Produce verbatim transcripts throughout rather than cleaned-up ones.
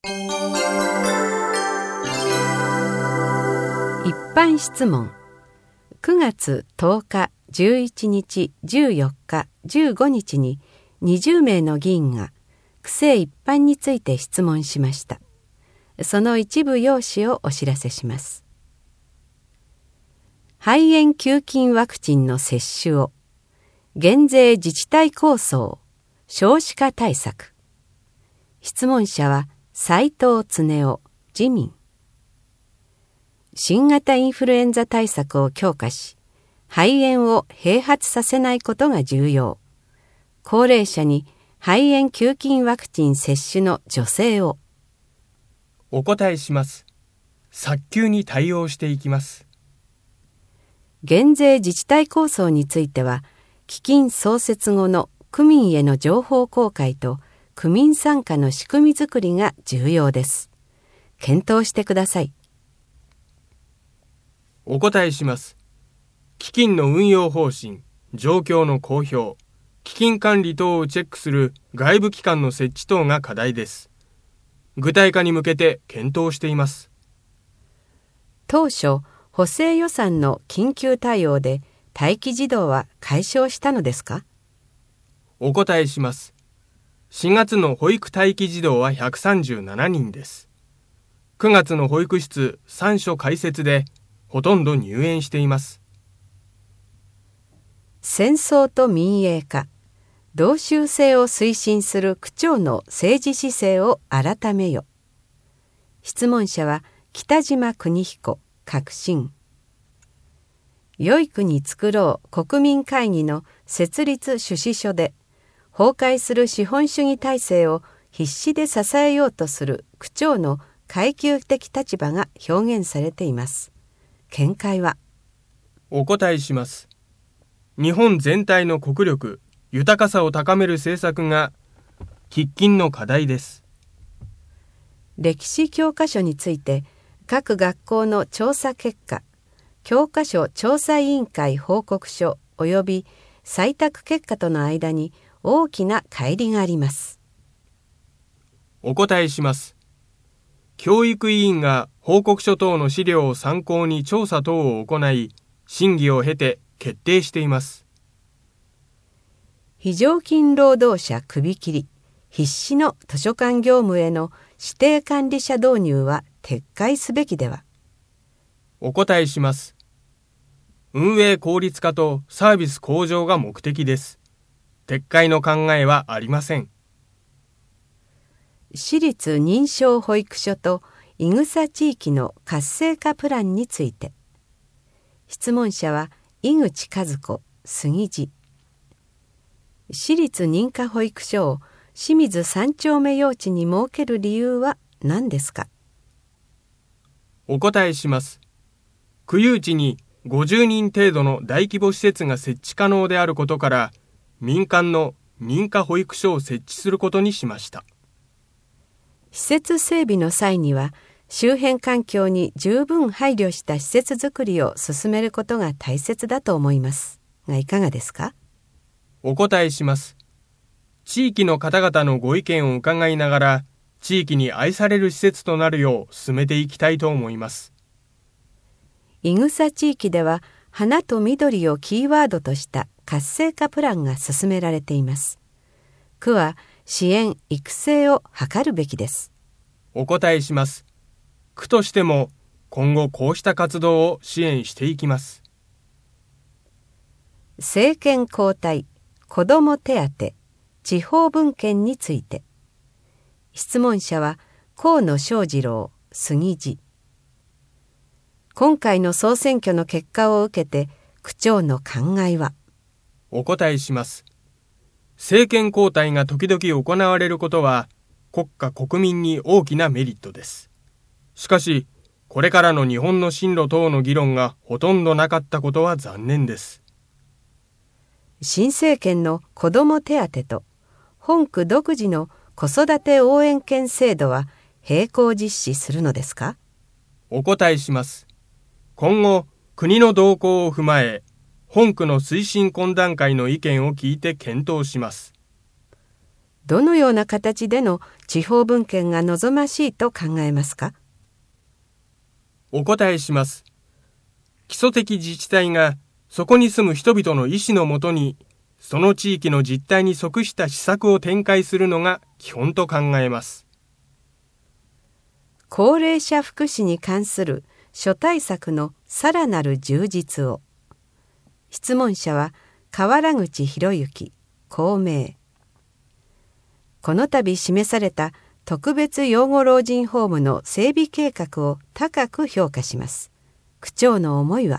一般質問。くがつとおか、じゅういちにち、じゅうよっか、じゅうごにちににじゅうめいの議員が区政一般について質問しました。その一部要旨をお知らせします。肺炎球菌ワクチンの接種を、減税自治体構想、少子化対策。質問者は斉藤恒夫、自民。新型インフルエンザ対策を強化し、肺炎を併発させないことが重要。高齢者に肺炎球菌ワクチン接種の助成を。 お答えします。早急に対応していきます。 減税自治体構想については、基金創設後の区民への情報公開と区民参加の仕組みづくりが重要です。検討してください。 お答えします。基金の運用方針、状況の公表、基金管理等をチェックする外部機関の設置等が課題です。具体化に向けて検討しています。 当初、補正予算の緊急対応で待機児童は解消したのですか？ お答えします。しがつの保育待機児童はひゃくさんじゅうななにんです。くがつの保育室さんしょ開設でほとんど入園しています。 戦争と民営化、同州制を推進する区長の政治姿勢を改めよ。質問者は北島邦彦、革新。良い国作ろう国民会議の設立趣旨書で、崩壊する資本主義体制を必死で支えようとする区長の階級的立場が表現されています。見解は？ お答えします。日本全体の国力、豊かさを高める政策が喫緊の課題です。 歴史教科書について各学校の調査結果、教科書調査委員会報告書及び採択結果との間に大きな乖離があります。 お答えします。教育委員が報告書等の資料を参考に調査等を行い、審議を経て決定しています。 非常勤労働者首切り、必至の図書館業務への指定管理者導入は撤回すべきでは？ お答えします。運営効率化とサービス向上が目的です。撤回の考えはありません。 私立認証保育所と伊草地域の活性化プランについて。質問者は井口和子、杉寺。私立認可保育所を清水三丁目用地に設ける理由は何ですか？ お答えします。区有地にごじゅうにん程度の大規模施設が設置可能であることから、民間の認可保育所を設置することにしました。 施設整備の際には、周辺環境に十分配慮した施設づくりを進めることが大切だと思いますが、いかがですか？ お答えします。地域の方々のご意見を伺いながら、地域に愛される施設となるよう進めていきたいと思います。 伊草地域では、花と緑をキーワードとした活性化プランが進められています。区は支援・育成を図るべきです。 お答えします。区としても今後こうした活動を支援していきます。 政権交代、子ども手当、地方分権について。質問者は河野翔二郎、杉寺。今回の総選挙の結果を受けて区長の考えは？ お答えします。政権交代が時々行われることは国家国民に大きなメリットです。しかし、これからの日本の進路等の議論がほとんどなかったことは残念です。 新政権の子ども手当と本区独自の子育て応援券制度は並行実施するのですか？ お答えします。今後、国の動向を踏まえ、本区の推進懇談会の意見を聞いて検討します。 どのような形での地方分権が望ましいと考えますか？ お答えします。基礎的自治体がそこに住む人々の意思のもとに、その地域の実態に即した施策を展開するのが基本と考えます。 高齢者福祉に関する諸対策のさらなる充実を。質問者は河原口博之、公明。この度示された特別養護老人ホームの整備計画を高く評価します。区長の思いは？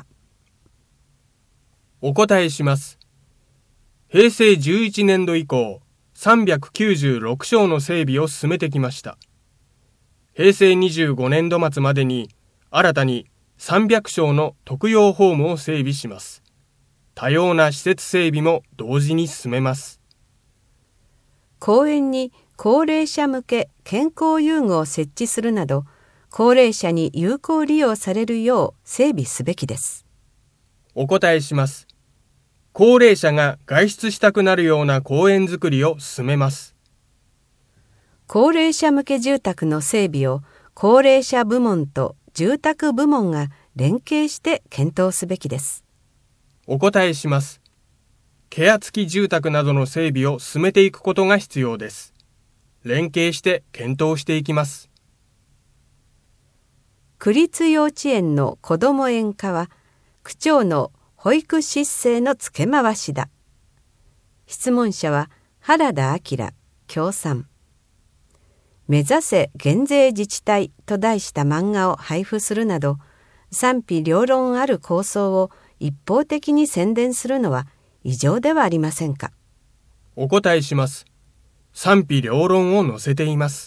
お答えします。へいせいじゅういちねんど以降、さんびゃくきゅうじゅうろくしょうの整備を進めてきました。へいせいにじゅうごねんど末までに新たにさんびゃくしょうの特養ホームを整備します。多様な施設整備も同時に進めます。 公園に高齢者向け健康遊具を設置するなど、高齢者に有効利用されるよう整備すべきです。 お答えします。高齢者が外出したくなるような公園づくりを進めます。 高齢者向け住宅の整備を高齢者部門と住宅部門が連携して検討すべきです。 お答えします。ケア付き住宅などの整備を進めていくことが必要です。連携して検討していきます。 区立幼稚園の子ども園化は区長の保育失勢の付け回しだ。質問者は原田明、共産。目指せ減税自治体と題した漫画を配布するなど、賛否両論ある構想を一方的に宣伝するのは異常ではありませんか？ お答えします。賛否両論を載せています。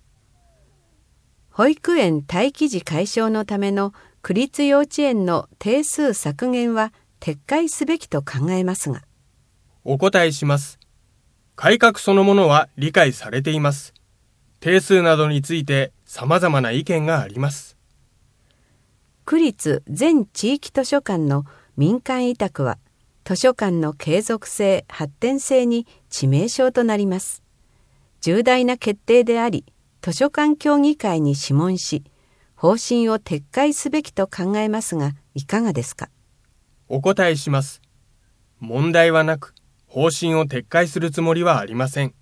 保育園待機児解消のための区立幼稚園の定数削減は撤回すべきと考えますが。 お答えします。改革そのものは理解されています。定数などについて様々な意見があります。 区立全地域図書館の民間委託は図書館の継続性・発展性に致命傷となります。重大な決定であり、図書館協議会に諮問し、方針を撤回すべきと考えますが、いかがですか？ お答えします。問題はなく、方針を撤回するつもりはありません。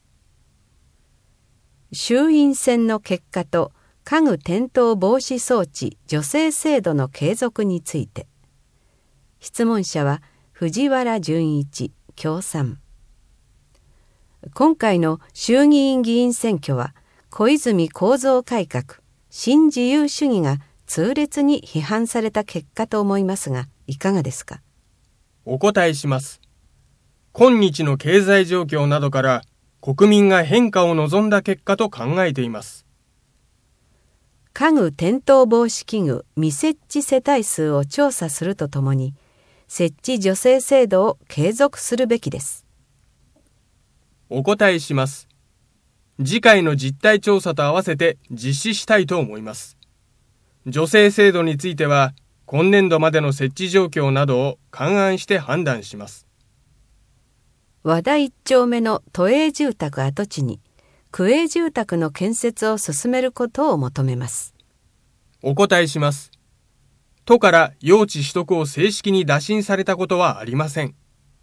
衆院選の結果と家具転倒防止装置助成制度の継続について。質問者は藤原純一、共産。今回の衆議院議員選挙は小泉構造改革、新自由主義が痛烈に批判された結果と思いますが、いかがですか？ お答えします。今日の経済状況などから国民が変化を望んだ結果と考えています。 家具転倒防止器具未設置世帯数を調査するとともに、設置助成制度を継続するべきです。 お答えします。次回の実態調査と合わせて実施したいと思います。助成制度については、今年度までの設置状況などを勘案して判断します。 和田一丁目の都営住宅跡地に区営住宅の建設を進めることを求めます。 お答えします。都から用地取得を正式に打診されたことはありません。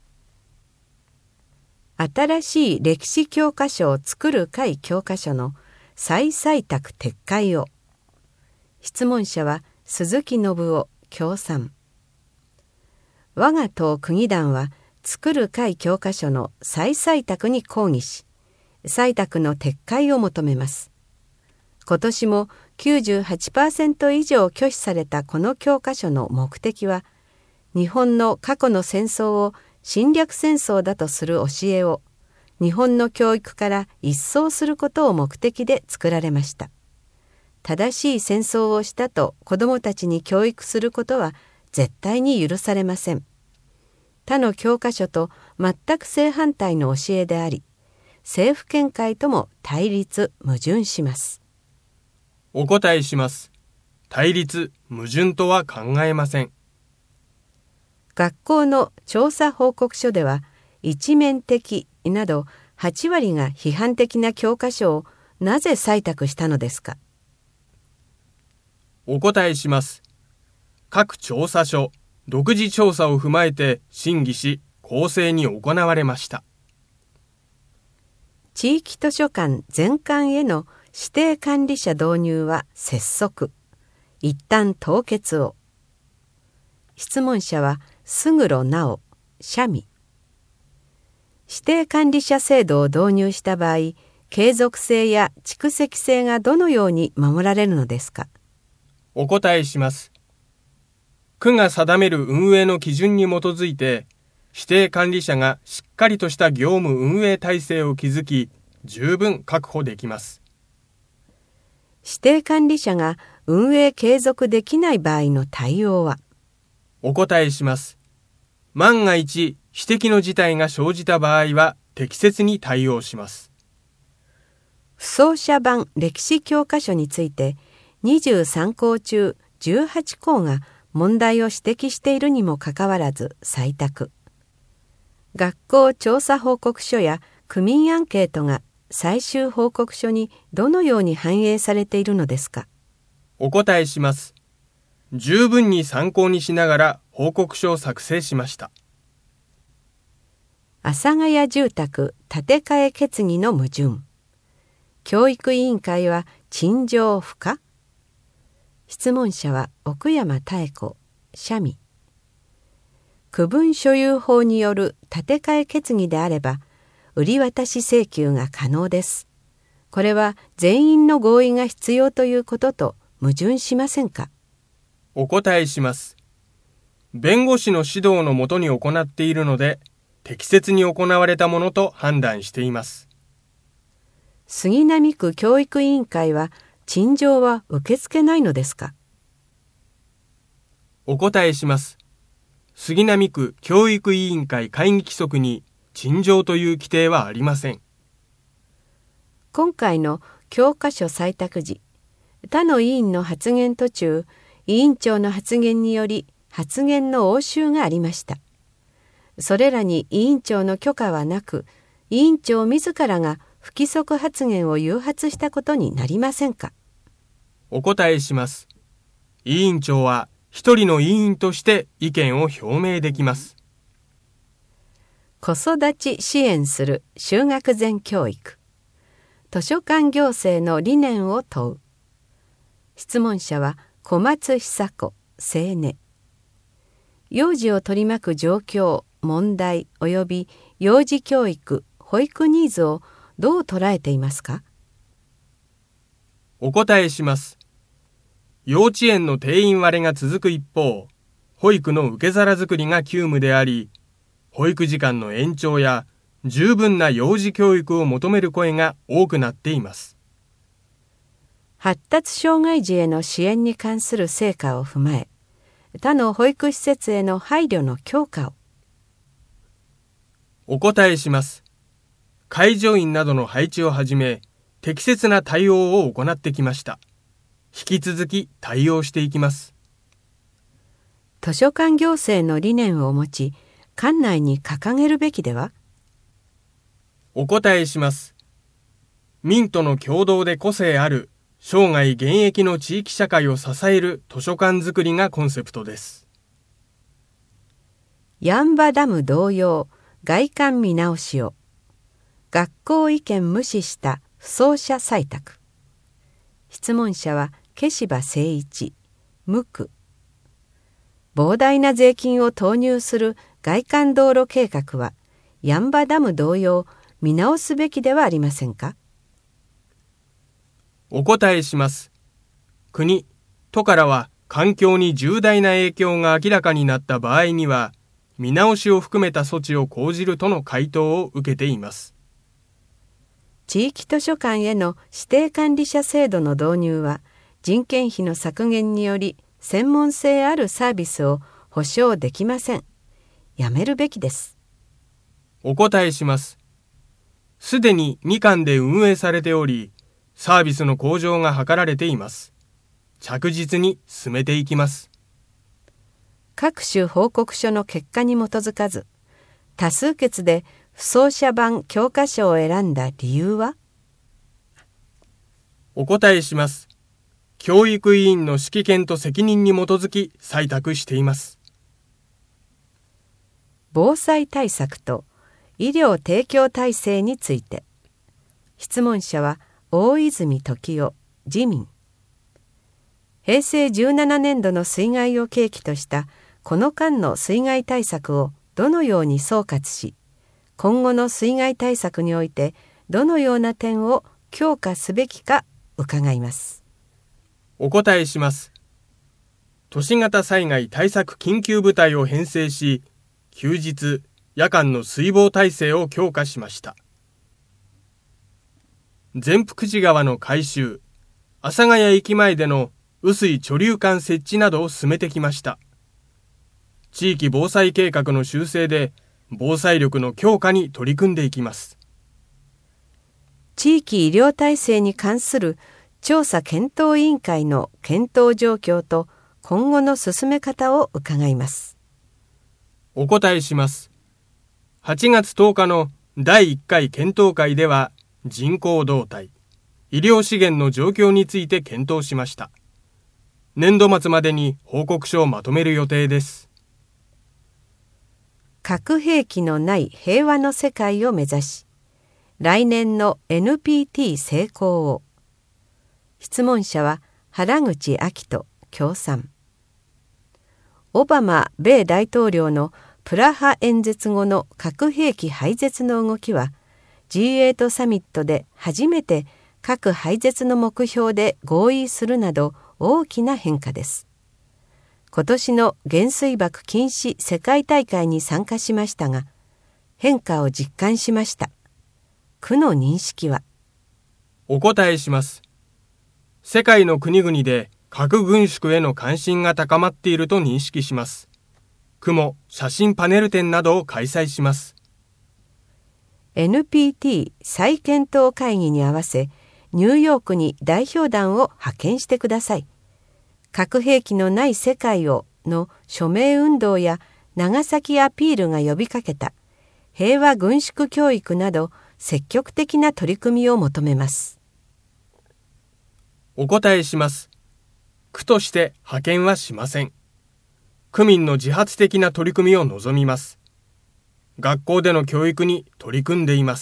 新しい歴史教科書を作る会教科書の再採択撤回を。質問者は鈴木信夫、共産。我が党区議団は作る会教科書の再採択に抗議し、採択の撤回を求めます。今年も きゅうじゅうはちパーセント 以上拒否されたこの教科書の目的は、日本の過去の戦争を侵略戦争だとする教えを日本の教育から一掃することを目的で作られました。正しい戦争をしたと子どもたちに教育することは絶対に許されません。他の教科書と全く正反対の教えであり、政府見解とも対立矛盾します。 お答えします。対立矛盾とは考えません。 学校の調査報告書では、一面的などはちわりが批判的な教科書をなぜ採択したのですか？ お答えします。各調査所、独自調査を踏まえて審議し、公正に行われました。 地域図書館全館への指定管理者導入は拙速。一旦凍結を。質問者は勝呂直、社民。指定管理者制度を導入した場合、継続性や蓄積性がどのように守られるのですか？ お答えします。区が定める運営の基準に基づいて、指定管理者がしっかりとした業務運営体制を築き、十分確保できます。 指定管理者が運営継続できない場合の対応は？ お答えします。万が一、指摘の事態が生じた場合は、適切に対応します。 不走者版歴史教科書について、にじゅうさんこう中じゅうはちこうが問題を指摘しているにもかかわらず採択。学校調査報告書や区民アンケートが最終報告書にどのように反映されているのですか？ お答えします。十分に参考にしながら報告書を作成しました。 阿佐ヶ谷住宅建て替え決議の矛盾。教育委員会は陳情不可？質問者は奥山妙子、社民。区分所有法による建て替え決議であれば、売り渡し請求が可能です。これは全員の合意が必要ということと矛盾しませんか？ お答えします。弁護士の指導のもとに行っているので、適切に行われたものと判断しています。 杉並区教育委員会は陳情は受け付けないのですか？ お答えします。杉並区教育委員会会議規則に陳情という規定はありません。 今回の教科書採択時、他の委員の発言途中、委員長の発言により発言の応酬がありました。それらに委員長の許可はなく、委員長自らが不規則発言を誘発したことになりませんか？ お答えします。委員長は一人の委員として意見を表明できます。 子育ち支援する就学前教育。図書館行政の理念を問う。質問者は小松久子、青年。幼児を取り巻く状況、問題及び幼児教育、保育ニーズをどう捉えていますか？ お答えします。幼稚園の定員割れが続く一方、保育の受け皿作りが急務であり、保育時間の延長や十分な幼児教育を求める声が多くなっています。 発達障害児への支援に関する成果を踏まえ、他の保育施設への配慮の強化を。 お答えします。介助員などの配置をはじめ、適切な対応を行ってきました。引き続き対応していきます。 図書館行政の理念を持ち、館内に掲げるべきでは？ お答えします。民との共同で個性ある生涯現役の地域社会を支える図書館づくりがコンセプトです。 八ッ場ダム同様、外観見直しを。学校意見無視した不走者採択。質問者は消柴誠一、無区。膨大な税金を投入する外環道路計画は、八ッ場ダム同様見直すべきではありませんか？ お答えします。国、都からは環境に重大な影響が明らかになった場合には、見直しを含めた措置を講じるとの回答を受けています。 地域図書館への指定管理者制度の導入は、人件費の削減により専門性あるサービスを保証できません。やめるべきです。 お答えします。すでにに館で運営されており、サービスの向上が図られています。着実に進めていきます。 各種報告書の結果に基づかず、多数決で不不走者版教科書を選んだ理由は？ お答えします。教育委員の指揮権と責任に基づき採択しています。 防災対策と医療提供体制について。質問者は大泉時男、自民。へいせいじゅうななねんどの水害を契機としたこの間の水害対策をどのように総括し、今後の水害対策においてどのような点を強化すべきか伺います。 お答えします。都市型災害対策緊急部隊を編成し、休日、夜間の水防体制を強化しました。善福寺川の改修、阿佐ヶ谷駅前での雨水貯留管設置などを進めてきました。地域防災計画の修正で防災力の強化に取り組んでいきます。 地域医療体制に関する調査検討委員会の検討状況と今後の進め方を伺います。 お答えします。はちがつとおかのだいいっかい検討会では、人口動態、医療資源の状況について検討しました。年度末までに報告書をまとめる予定です。 核兵器のない平和の世界を目指し、来年の エヌピーティー 成功を。質問者は原口明人、共産。オバマ米大統領のプラハ演説後の核兵器廃絶の動きは、ジーエイト サミットで初めて核廃絶の目標で合意するなど大きな変化です。今年の原水爆禁止世界大会に参加しましたが、変化を実感しました。区の認識は？ お答えします。世界の国々で核軍縮への関心が高まっていると認識します。区も写真パネル展などを開催します。 エヌピーティー 再検討会議に合わせ、ニューヨークに代表団を派遣してください。核兵器のない世界をの署名運動や長崎アピールが呼びかけた平和軍縮教育など積極的な取り組みを求めます。 お答えします。区として派遣はしません。区民の自発的な取り組みを望みます。学校での教育に取り組んでいます。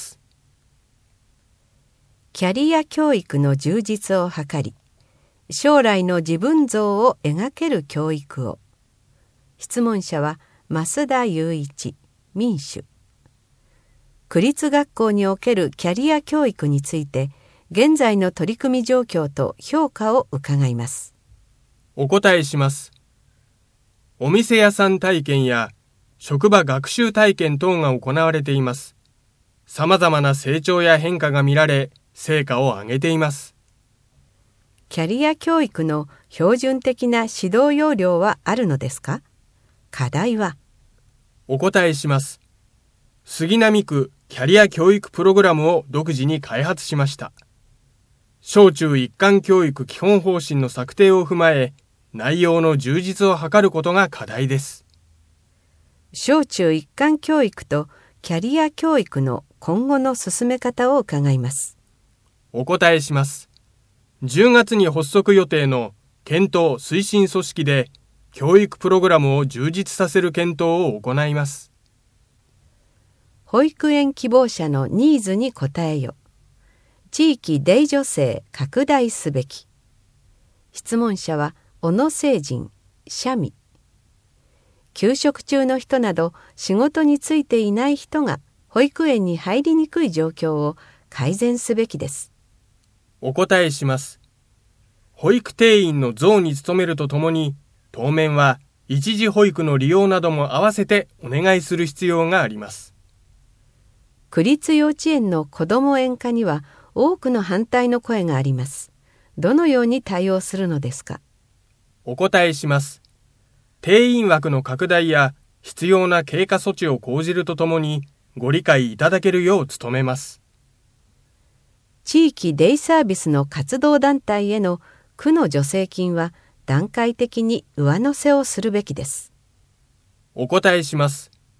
キャリア教育の充実を図り、将来の自分像を描ける教育を。質問者は増田雄一、民主。区立学校におけるキャリア教育について、現在の取り組み状況と評価を伺います。 お答えします。お店屋さん体験や職場学習体験等が行われています。さまざまな成長や変化が見られ、成果を上げています。 キャリア教育の標準的な指導要領はあるのですか？課題は？ お答えします。杉並区キャリア教育プログラムを独自に開発しました。小中一貫教育基本方針の策定を踏まえ、内容の充実を図ることが課題です。 小中一貫教育とキャリア教育の今後の進め方を伺います。 お答えします。じゅうがつに発足予定の検討推進組織で教育プログラムを充実させる検討を行います。 保育園希望者のニーズに応えよ。地域デイ助成拡大すべき。質問者は小野誠人、社民。休職中の人など仕事に就いていない人が保育園に入りにくい状況を改善すべきです。 お答えします。保育定員の増に努めるとともに、当面は一時保育の利用なども合わせてお願いする必要があります。 区立幼稚園の子ども園化には多くの反対の声があります。どのように対応するのですか？ お答えします。定員枠の拡大や必要な経過措置を講じるとともにご理解いただけるよう努めます。 地域デイサービスの活動団体への区の助成金は段階的に上乗せをするべきです。 お答えします。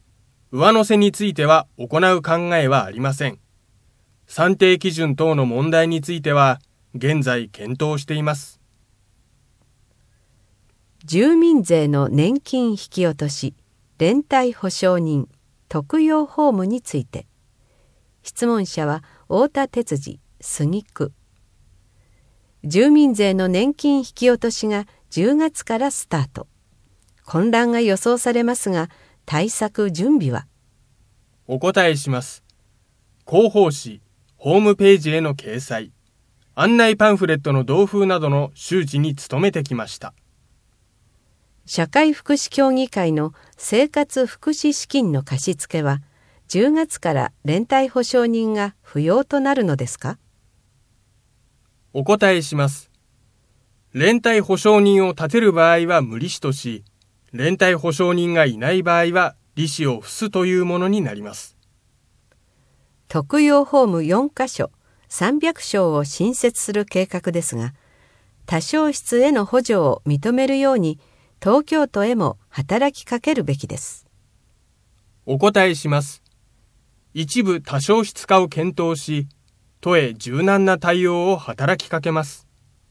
上乗せについては行う考えはありません。算定基準等の問題については現在検討しています。 住民税の年金引き落とし、連帯保証人、特養ホームについて。質問者は太田哲司、杉区。住民税の年金引き落としがじゅうがつからスタート。混乱が予想されますが、対策準備は？ お答えします。広報誌、ホームページへの掲載、案内パンフレットの同封などの周知に努めてきました。 社会福祉協議会の生活福祉資金の貸付は、じゅうがつから連帯保証人が不要となるのですか？ お答えします。連帯保証人を立てる場合は無利子とし、連帯保証人がいない場合は利子を付すというものになります。 特養ホームよんかしょ、さんびゃくしょうを新設する計画ですが、多床室への補助を認めるように東京都へも働きかけるべきです。 お答えします。一部多床室化を検討し、都へ柔軟な対応を働きかけます。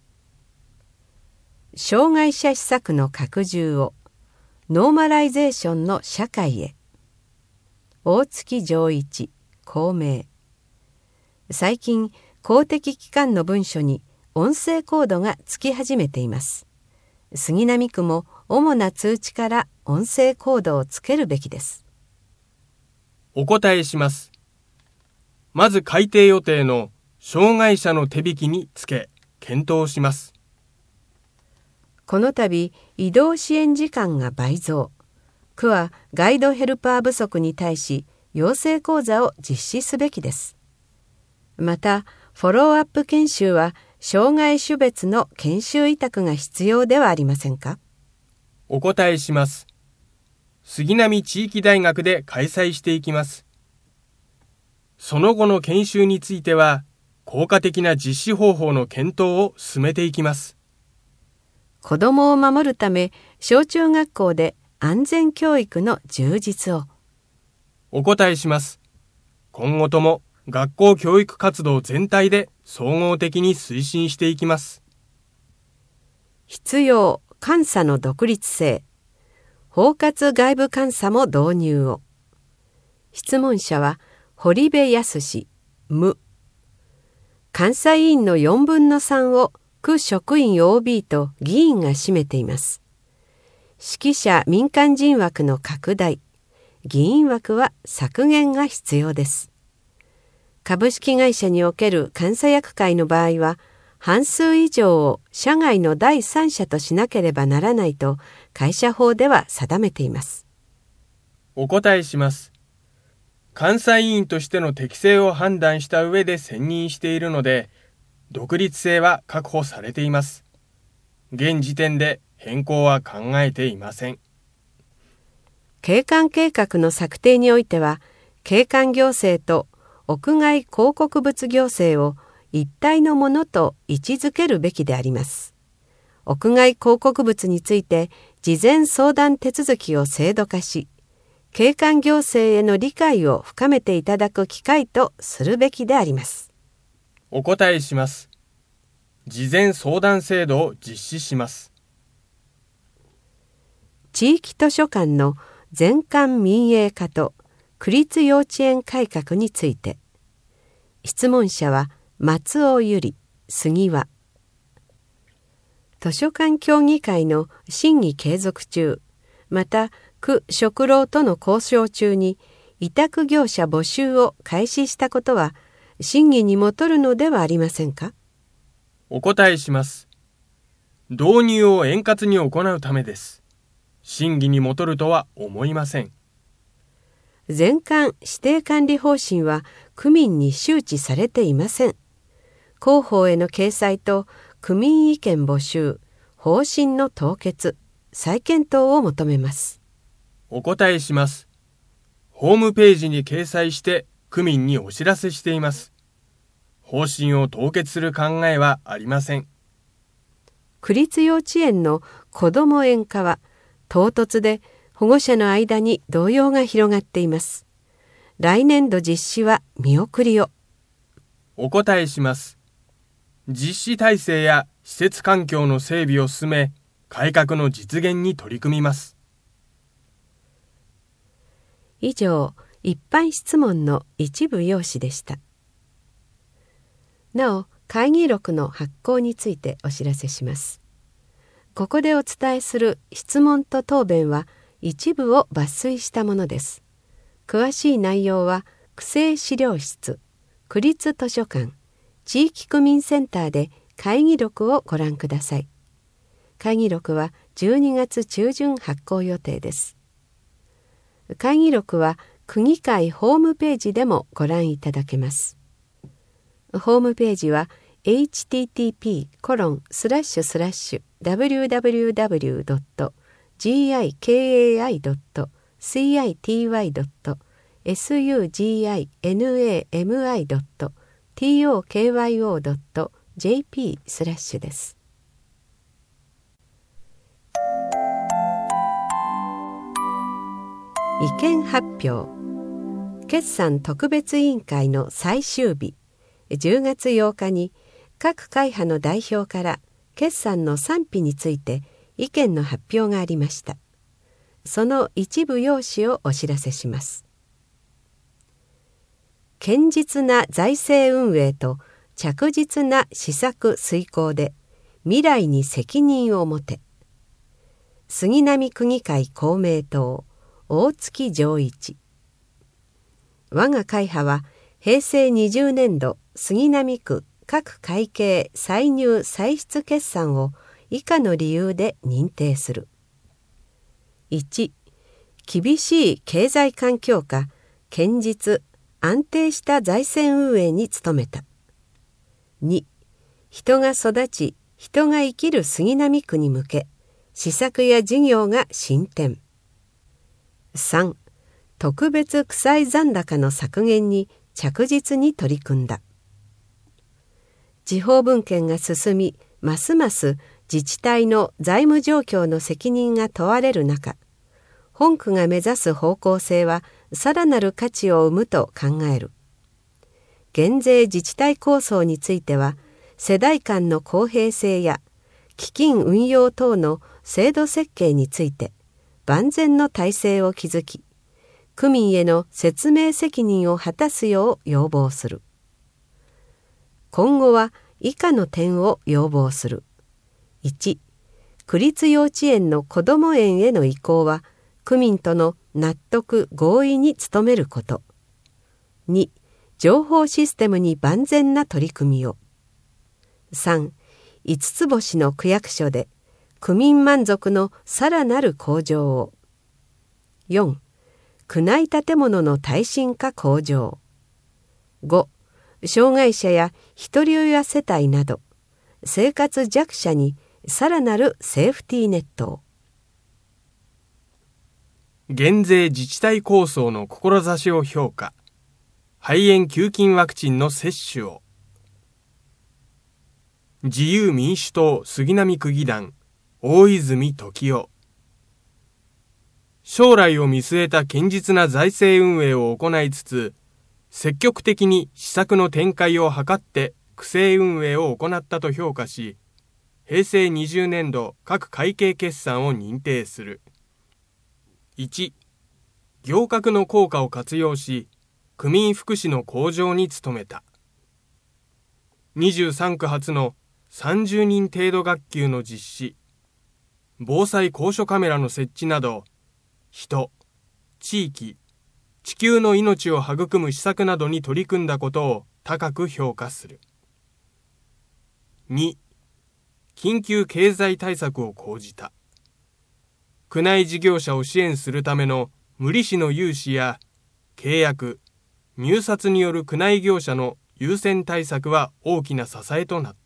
障害者施策の拡充を、ノーマライゼーションの社会へ。大月丈一、公明。最近、公的機関の文書に音声コードがつき始めています。杉並区も主な通知から音声コードをつけるべきです。 お答えします。まず改定予定の障害者の手引きにつけ、検討します。 この度、移動支援時間が倍増。区はガイドヘルパー不足に対し、養成講座を実施すべきです。また、フォローアップ研修は、障害種別の研修委託が必要ではありませんか？ お答えします。杉並地域大学で開催していきます。その後の研修については、効果的な実施方法の検討を進めていきます。 子どもを守るため、小中学校で安全教育の充実を。 お答えします。今後とも学校教育活動全体で総合的に推進していきます。 必要監査の独立性、包括外部監査も導入を。質問者は堀部康、無。監査委員のよんぶんのさんを区職員 オービー と議員が占めています。識者民間人枠の拡大、議員枠は削減が必要です。株式会社における監査役会の場合は、半数以上を社外の第三者としなければならないと会社法では定めています。 お答えします。監査委員としての適性を判断した上で選任しているので、独立性は確保されています。現時点で変更は考えていません。 景観計画の策定においては、景観行政と屋外広告物行政を一体のものと位置づけるべきであります。屋外広告物について事前相談手続きを制度化し、景観行政への理解を深めていただく機会とするべきであります。 お答えします。事前相談制度を実施します。 地域図書館の全館民営化と区立幼稚園改革について。質問者は松尾由里、杉和。図書館協議会の審議継続中、また区職労との交渉中に委託業者募集を開始したことは審議にもとるのではありませんか？ お答えします。導入を円滑に行うためです。審議にもとるとは思いません。 全館指定管理方針は区民に周知されていません。広報への掲載と区民意見募集、方針の凍結、再検討を求めます。 お答えします。ホームページに掲載して区民にお知らせしています。方針を凍結する考えはありません。 区立幼稚園の子ども園化は唐突で保護者の間に動揺が広がっています。来年度実施は見送りを。 お答えします。実施体制や施設環境の整備を進め、改革の実現に取り組みます。 以上、一般質問の一部用紙でした。なお、会議録の発行についてお知らせします。ここでお伝えする質問と答弁は一部を抜粋したものです。詳しい内容は区政資料室、区立図書館、地域区民センターで会議録をご覧ください。会議録はじゅうにがつ中旬発行予定です。会議録は区議会ホームページでもご覧いただけます。ホームページは エイチティーティーピーコロンスラッシュスラッシュダブリューダブリューダブリュードットジーアイケーエーアイドットシーアイティーワイドットエスユージーアイエヌエーエムアイドットティーオーケーワイオードットジェーピースラッシュです。意見発表。決算特別委員会の最終日じゅうがつようかに各会派の代表から決算の賛否について意見の発表がありました。その一部要旨をお知らせします。堅実な財政運営と着実な施策遂行で未来に責任を持て。杉並区議会公明党大月丈一。我が会派は平成にじゅうねんど杉並区各会計歳入歳出決算を以下の理由で認定する。いち、厳しい経済環境下、堅実、安定した財政運営に努めた。に、人が育ち、人が生きる杉並区に向け、施策や事業が進展。さん、特別区債残高の削減に着実に取り組んだ。地方分権が進み、ますます自治体の財務状況の責任が問われる中、本区が目指す方向性はさらなる価値を生むと考える。減税自治体構想については、世代間の公平性や基金運用等の制度設計について万全の体制を築き、区民への説明責任を果たすよう要望する。今後は以下の点を要望する。いち、区立幼稚園のこども園への移行は区民との納得合意に努めること。に、情報システムに万全な取り組みを。さん、五つ星の区役所で区民満足のさらなる向上を。よん、区内建物の耐震化向上。ご、障害者やひとり親世帯など生活弱者にさらなるセーフティーネットを。 減税自治体構想の志を評価。肺炎球菌ワクチンの接種を。自由民主党杉並区議団大泉時夫。将来を見据えた堅実な財政運営を行いつつ、積極的に施策の展開を図って区政運営を行ったと評価し、平成にじゅうねんど各会計決算を認定する。いち、行革の効果を活用し、区民福祉の向上に努めた。にじゅうさんく初のさんじゅうにん程度学級の実施、防災高所カメラの設置など、人、地域、地球の命を育む施策などに取り組んだことを高く評価する。に、緊急経済対策を講じた。区内事業者を支援するための無利子の融資や契約、入札による区内業者の優先対策は大きな支えとなった。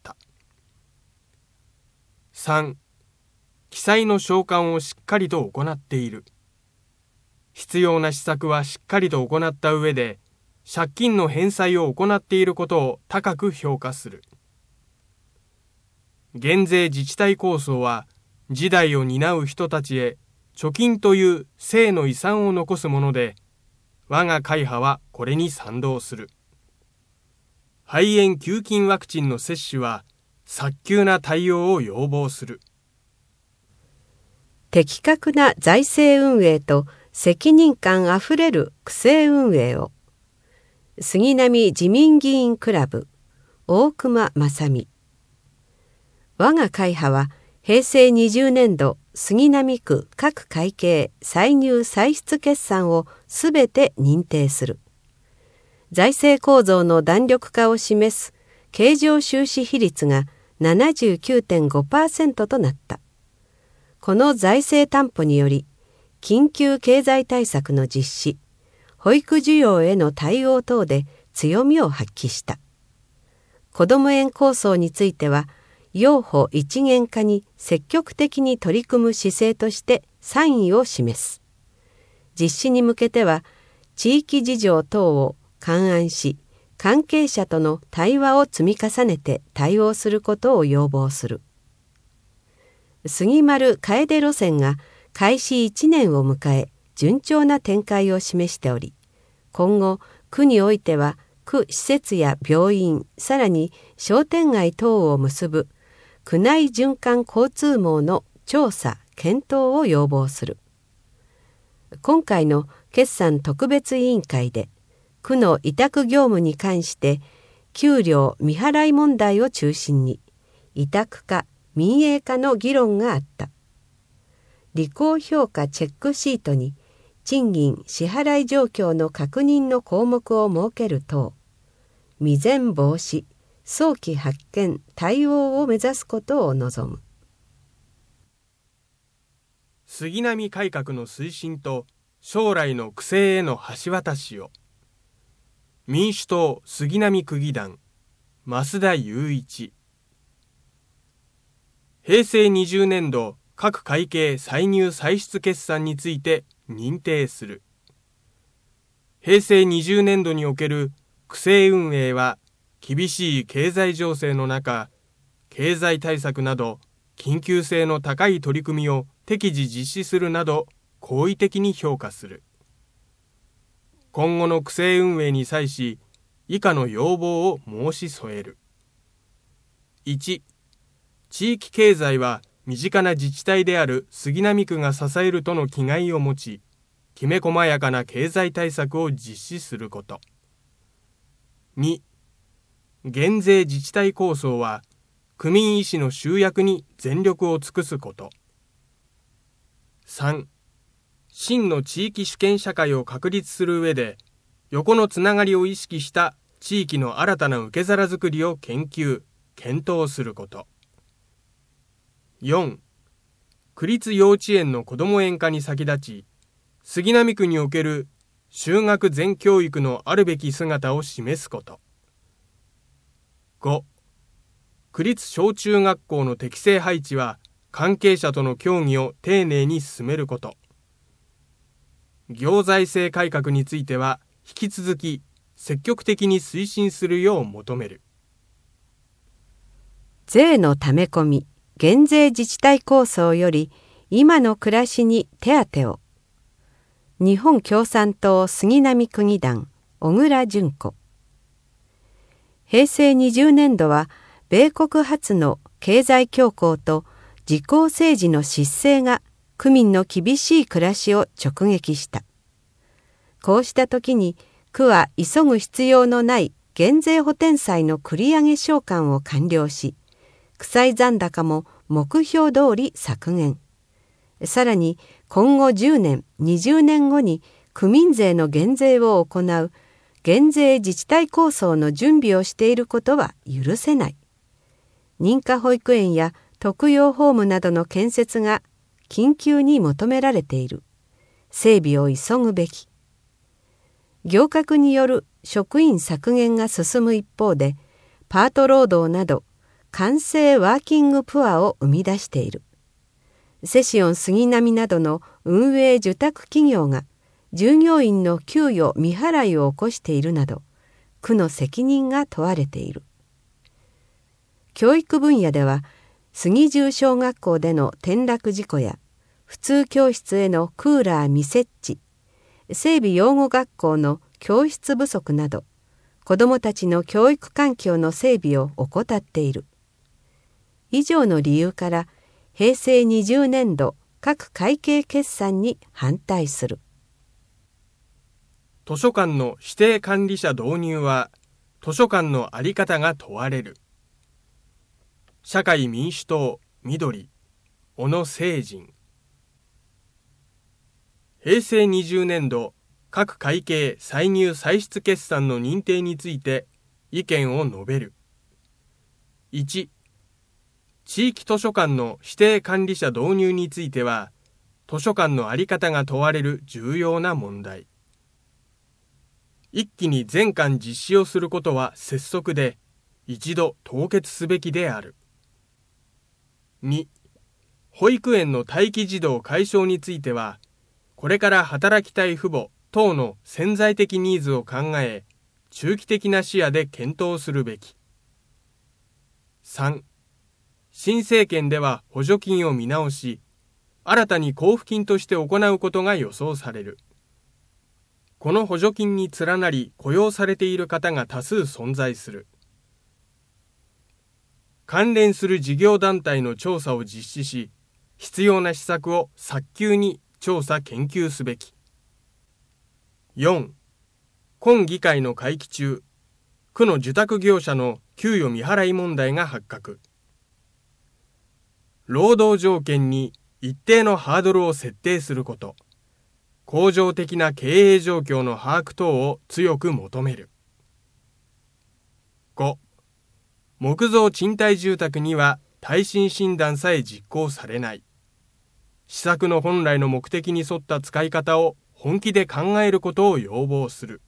さん、記載の償還をしっかりと行っている。必要な施策はしっかりと行った上で、借金の返済を行っていることを高く評価する。減税自治体構想は、時代を担う人たちへ貯金という生の遺産を残すもので、我が会派はこれに賛同する。肺炎球菌ワクチンの接種は早急な対応を要望する。 的確な財政運営と責任感あふれる区政運営を。杉並自民議員クラブ、大隈正美。我が会派は平成にじゅうねんど杉並区各会計歳入歳出決算をすべて認定する。財政構造の弾力化を示す経常収支比率が ななじゅうきゅうてんごパーセント となった。この財政担保により、緊急経済対策の実施、保育需要への対応等で強みを発揮した。こども園構想については、幼保一元化に積極的に取り組む姿勢として賛意を示す。実施に向けては、地域事情等を勘案し、関係者との対話を積み重ねて対応することを要望する。杉丸楓路線が開始いちねんを迎え、順調な展開を示しており、今後、区においては、区施設や病院、さらに商店街等を結ぶ区内循環交通網の調査・検討を要望する。今回の決算特別委員会で、区の委託業務に関して給料未払い問題を中心に委託化・民営化の議論があった。履行評価チェックシートに賃金支払い状況の確認の項目を設ける等、未然防止、早期発見・対応を目指すことを望む。 杉並改革の推進と将来の区政への橋渡しを。民主党杉並区議団、増田雄一。平成にじゅうねんど各会計歳入歳出決算について認定する。平成にじゅうねんどにおける区政運営は厳しい経済情勢の中、経済対策など緊急性の高い取り組みを適時実施するなど好意的に評価する。今後の区政運営に際し、以下の要望を申し添える。いち、地域経済は身近な自治体である杉並区が支えるとの気概を持ち、きめ細やかな経済対策を実施すること。に、減税自治体構想は、区民意思の集約に全力を尽くすこと。さん、真の地域主権社会を確立する上で、横のつながりを意識した地域の新たな受け皿づくりを研究、検討すること。よん、区立幼稚園のこども園化に先立ち、杉並区における就学前教育のあるべき姿を示すこと。ご、区立小中学校の適正配置は関係者との協議を丁寧に進めること。行財政改革については引き続き積極的に推進するよう求める。 税のため込み、減税自治体構想より今の暮らしに手当を。日本共産党杉並区議団、小倉淳子。平成にじゅうねんどは米国発の経済恐慌と自公政治の失勢が区民の厳しい暮らしを直撃した。こうした時に区は急ぐ必要のない減税補填債の繰り上げ償還を完了し、区債残高も目標通り削減。さらに今後じゅうねん、にじゅうねんごに区民税の減税を行う減税自治体構想の準備をしていることは許せない。認可保育園や特養ホームなどの建設が緊急に求められている。整備を急ぐべき。行革による職員削減が進む一方で、パート労働など完成ワーキングプアを生み出している。セシオン杉並などの運営受託企業が従業員の給与未払いを起こしているなど、区の責任が問われている。教育分野では、杉十小学校での転落事故や普通教室へのクーラー未設置、整備養護学校の教室不足など、子どもたちの教育環境の整備を怠っている。以上の理由からへいせいにじゅうねんど各会計決算に反対する。 図書館の指定管理者導入は図書館の在り方が問われる。社会民主党緑小野誠人。へいせいにじゅうねんど各会計歳入歳出決算の認定について意見を述べる。いち、地域図書館の指定管理者導入については、図書館の在り方が問われる重要な問題。一気に全館実施をすることは拙速で、一度凍結すべきである。に、保育園の待機児童解消については、これから働きたい父母等の潜在的ニーズを考え、中期的な視野で検討するべき。さん、新政権では補助金を見直し、新たに交付金として行うことが予想される。この補助金に連なり雇用されている方が多数存在する。関連する事業団体の調査を実施し、必要な施策を早急に調査研究すべき。よん、今議会の会期中、区の受託業者の給与未払い問題が発覚。労働条件に一定のハードルを設定すること、恒常的な経営状況の把握等を強く求める。ご、木造賃貸住宅には耐震診断さえ実行されない。施策の本来の目的に沿った使い方を本気で考えることを要望する。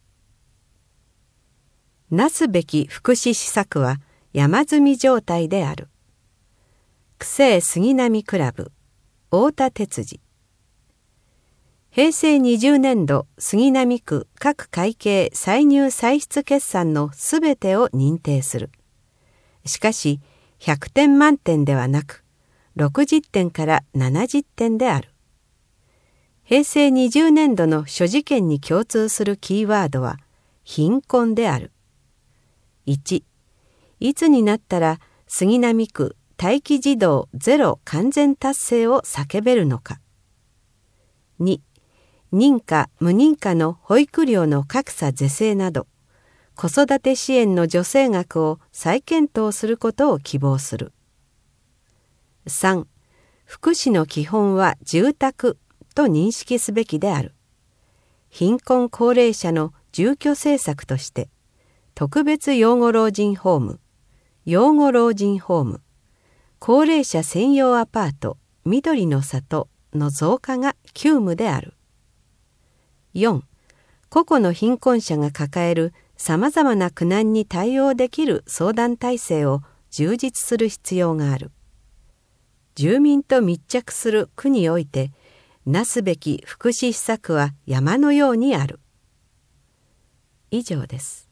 なすべき福祉施策は山積み状態である。区政杉並クラブ太田哲司。へいせいにじゅうねんど杉並区各会計歳入歳出決算のすべてを認定する。しかしひゃくてん満点ではなくろくじってんからななじってんである。へいせいにじゅうねんどの諸事件に共通するキーワードは貧困である。いち、いつになったら杉並区待機児童ゼロ完全達成を叫べるのか。に、認可無認可の保育料の格差是正など子育て支援の助成額を再検討することを希望する。さん、福祉の基本は住宅と認識すべきである。貧困高齢者の住居政策として特別養護老人ホーム、養護老人ホーム、高齢者専用アパート緑の里の増加が急務である。よん、個々の貧困者が抱えるさまざまな苦難に対応できる相談体制を充実する必要がある。住民と密着する区においてなすべき福祉施策は山のようにある。以上です。